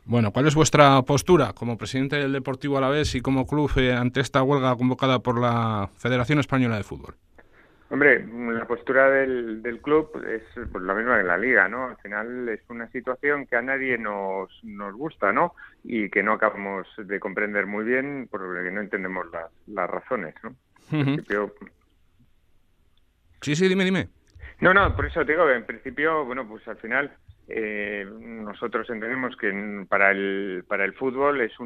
Bueno, ¿cuál es vuestra postura como presidente del Deportivo Alavés y como club ante esta huelga convocada por la Federación Española de Fútbol? Hombre, la postura del club es pues, la misma que la liga, ¿no? Al final es una situación que a nadie nos gusta, ¿no? Y que no acabamos de comprender muy bien porque no entendemos las razones, ¿no? En Ujú. principio, Sí, sí, dime. no, por eso te digo que en principio, bueno, pues al final nosotros entendemos que para el fútbol es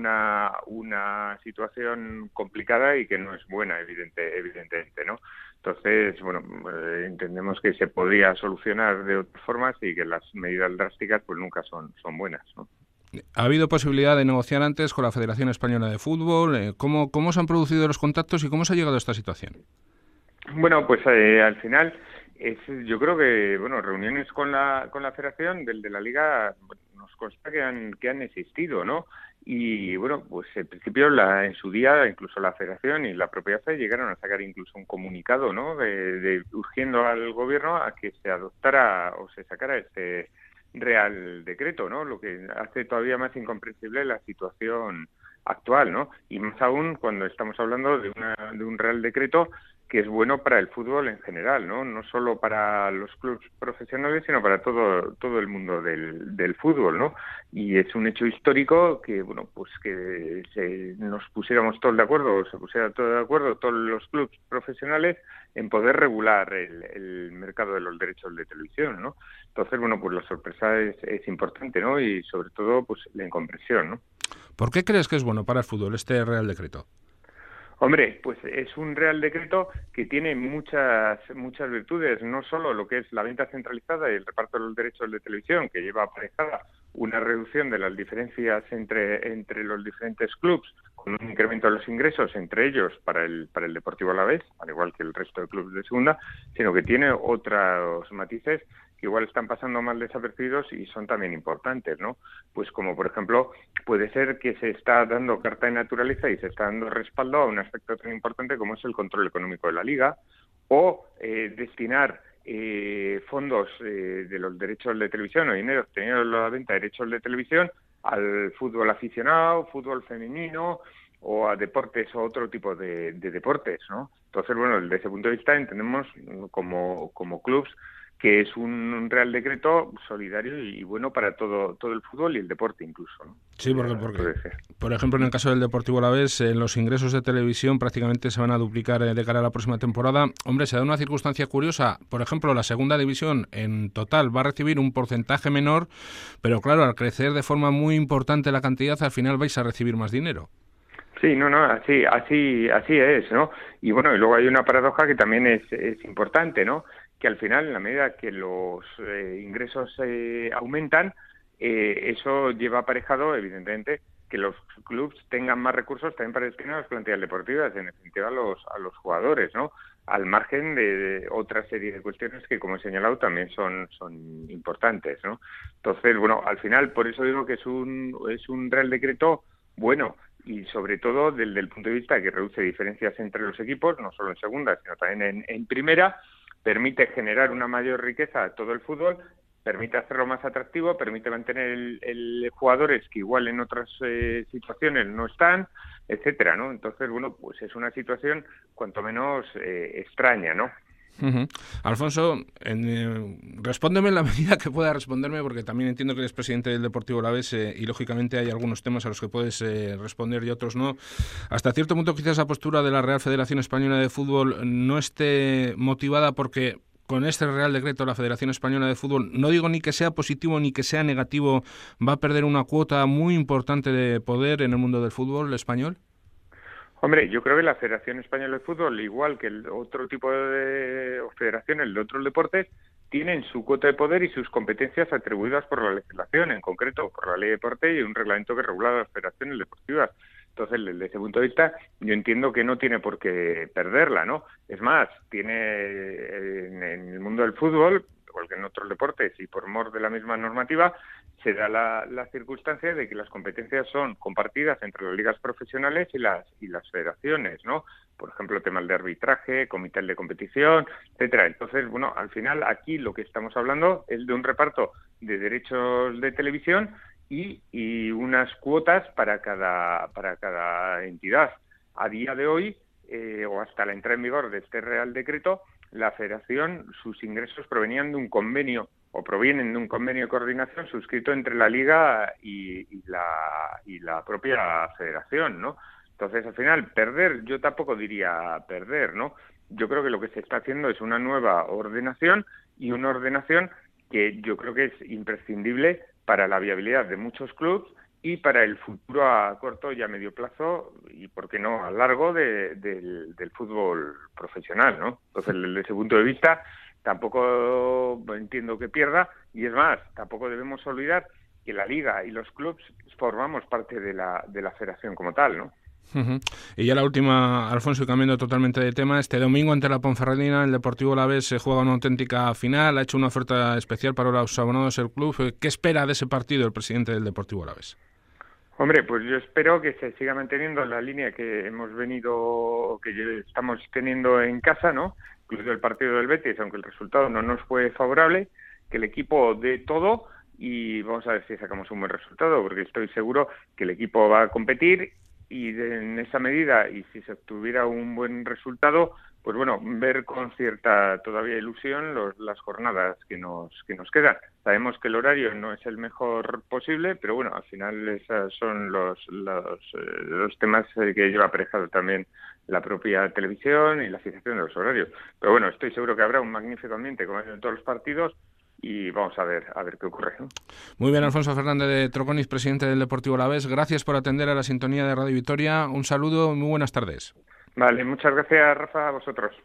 una situación complicada y que no es buena, evidentemente, ¿no? Entonces, bueno, entendemos que se podría solucionar de otras formas y que las medidas drásticas pues nunca son buenas, ¿no? ¿Ha habido posibilidad de negociar antes con la Federación Española de Fútbol? ¿Cómo se han producido los contactos y cómo se ha llegado a esta situación? Bueno, pues al final yo creo que bueno, reuniones con la Federación de la Liga bueno, nos consta que han existido, ¿no? Y bueno, pues en principio en su día incluso la Federación y la propia FE llegaron a sacar incluso un comunicado, ¿no? De urgiendo al gobierno a que se adoptara o se sacara este Real Decreto, ¿no? Lo que hace todavía más incomprensible la situación actual, ¿no? Y más aún cuando estamos hablando de un Real Decreto que es bueno para el fútbol en general, ¿no? No solo para los clubes profesionales, sino para todo el mundo del fútbol, ¿no? Y es un hecho histórico que, bueno, pues que nos pusiéramos todos de acuerdo, o se pusiera todo de acuerdo, todos los clubes profesionales, en poder regular el mercado de los derechos de televisión, ¿no? Entonces, bueno, pues la sorpresa es importante, ¿no? Y sobre todo, pues la incomprensión, ¿no? ¿Por qué crees que es bueno para el fútbol este Real Decreto? Hombre, pues es un Real Decreto que tiene muchas virtudes, no solo lo que es la venta centralizada y el reparto de los derechos de televisión, que lleva aparejada una reducción de las diferencias entre los diferentes clubes, con un incremento de los ingresos entre ellos para el Deportivo Alavés, al igual que el resto de clubes de segunda, sino que tiene otros matices que igual están pasando mal desapercibidos y son también importantes, ¿no? Pues como por ejemplo puede ser que se está dando carta de naturaleza y se está dando respaldo a un aspecto tan importante como es el control económico de la liga o destinar fondos de los derechos de televisión o dinero obtenido de la venta de derechos de televisión al fútbol aficionado, fútbol femenino o a deportes o otro tipo de deportes, ¿no? Entonces, bueno, desde ese punto de vista entendemos como clubs que es un Real Decreto solidario y bueno para todo el fútbol y el deporte incluso, ¿no? Sí, porque Podría ser. por ejemplo, en el caso del Deportivo Alavés, los ingresos de televisión prácticamente se van a duplicar de cara a la próxima temporada. Hombre, se da una circunstancia curiosa. Por ejemplo, la segunda división en total va a recibir un porcentaje menor, pero claro, al crecer de forma muy importante la cantidad, al final vais a recibir más dinero. Sí, no, así es, ¿no? Y bueno, y luego hay una paradoja que también es importante, ¿no? Que al final, en la medida que los ingresos aumentan, eso lleva aparejado, evidentemente, que los clubs tengan más recursos también para destinar a las plantillas deportivas, en definitiva a los jugadores, ¿no? Al margen de otra serie de cuestiones que, como he señalado, también son importantes, ¿no? Entonces, bueno, al final, por eso digo que es un Real Decreto bueno, y sobre todo desde el punto de vista que reduce diferencias entre los equipos, no solo en segunda, sino también en primera, permite generar una mayor riqueza a todo el fútbol, permite hacerlo más atractivo, permite mantener jugadores que igual en otras situaciones no están, etcétera, ¿no? Entonces, bueno, pues es una situación cuanto menos extraña, ¿no? Ujú. Alfonso, respóndeme en la medida que pueda responderme, porque también entiendo que eres presidente del Deportivo Alavés y lógicamente hay algunos temas a los que puedes responder y otros no. Hasta cierto punto quizás la postura de la Real Federación Española de Fútbol no esté motivada porque con este Real Decreto la Federación Española de Fútbol, no digo ni que sea positivo ni que sea negativo, va a perder una cuota muy importante de poder en el mundo del fútbol español. Hombre, yo creo que la Federación Española de Fútbol, igual que el otro tipo de o federaciones de otros deportes, tienen su cuota de poder y sus competencias atribuidas por la legislación, en concreto por la Ley de Deporte y un reglamento que regula las federaciones deportivas. Entonces, desde ese punto de vista, yo entiendo que no tiene por qué perderla, ¿no? Es más, tiene en el mundo del fútbol, igual que en otros deportes, y por mor de la misma normativa, se da la circunstancia de que las competencias son compartidas entre las ligas profesionales y las federaciones, ¿no? Por ejemplo, temas de arbitraje, comités de competición, etcétera. Entonces, bueno, al final aquí lo que estamos hablando es de un reparto de derechos de televisión y unas cuotas para cada entidad. A día de hoy, o hasta la entrada en vigor de este Real Decreto, la Federación, sus ingresos provienen de un convenio de coordinación suscrito entre la Liga y la propia Federación, ¿no? Entonces, al final, perder, yo tampoco diría perder, ¿no? Yo creo que lo que se está haciendo es una nueva ordenación, y una ordenación que yo creo que es imprescindible para la viabilidad de muchos clubes y para el futuro a corto y a medio plazo, y por qué no a largo, del fútbol profesional, ¿no? Entonces, desde ese punto de vista, tampoco entiendo que pierda, y es más, tampoco debemos olvidar que la Liga y los clubes formamos parte de la federación como tal, ¿no? Uh-huh. Y ya la última, Alfonso, y cambiando totalmente de tema, este domingo ante la Ponferradina el Deportivo Alavés se juega una auténtica final, ha hecho una oferta especial para los abonados del club. ¿Qué espera de ese partido el presidente del Deportivo Alavés? Hombre, pues yo espero que se siga manteniendo la línea que estamos teniendo en casa, ¿no? Incluso el partido del Betis, aunque el resultado no nos fue favorable, que el equipo dé todo y vamos a ver si sacamos un buen resultado, porque estoy seguro que el equipo va a competir, y en esa medida, y si se obtuviera un buen resultado, pues bueno, ver con cierta todavía ilusión las jornadas que nos quedan. Sabemos que el horario no es el mejor posible, pero bueno, al final esos son los temas que lleva aparejado también la propia televisión y la fijación de los horarios. Pero bueno, estoy seguro que habrá un magnífico ambiente, como en todos los partidos, y vamos a ver qué ocurre, ¿no? Muy bien, Alfonso Fernández de Troconis, presidente del Deportivo Alavés. Gracias por atender a la sintonía de Radio Vitoria. Un saludo y muy buenas tardes. Vale, muchas gracias, Rafa, a vosotros.